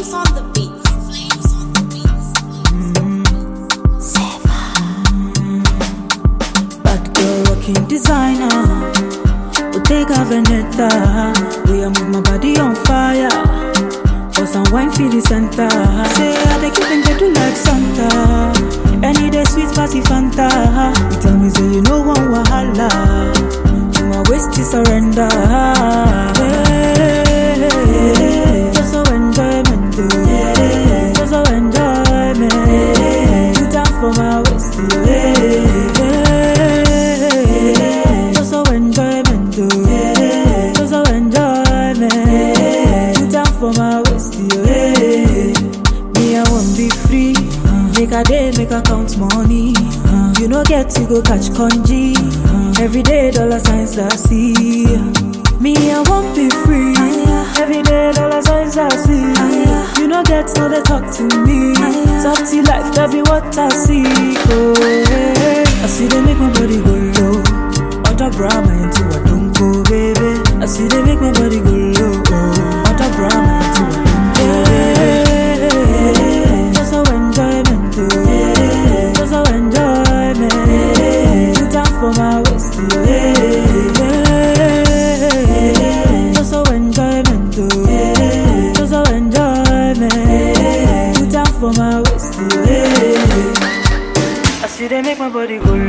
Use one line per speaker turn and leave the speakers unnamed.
Flames on the beats. Flames on the beats.
Bad girl rocking designer. Bottega Veneta. We are move my body on fire. For some wine for the center. Say I dey keep and get to like Santa. Any day sweet party Fanta. You tell me say you know one wahala. To my waist to surrender. Just so enjoyment, just so enjoyment. You down for my waist, just so enjoyment, just so enjoyment. You down for my waist, me I want be free. Make a day, make a count money. You no get to go catch congee. Every day dollar signs I see. Me I want be free. Every day dollar signs I see. You no get no they talk to me. Softy life that be what I see. Oh, hey. I see they make my body go low. Other Brahma into a don't go, baby. I see they make my body go low. Other Brahma into a don't go, baby. Just so enjoyment, just so enjoyment. You down for my waist, just so enjoyment, just so enjoyment. You down for my waist, I see they make my body go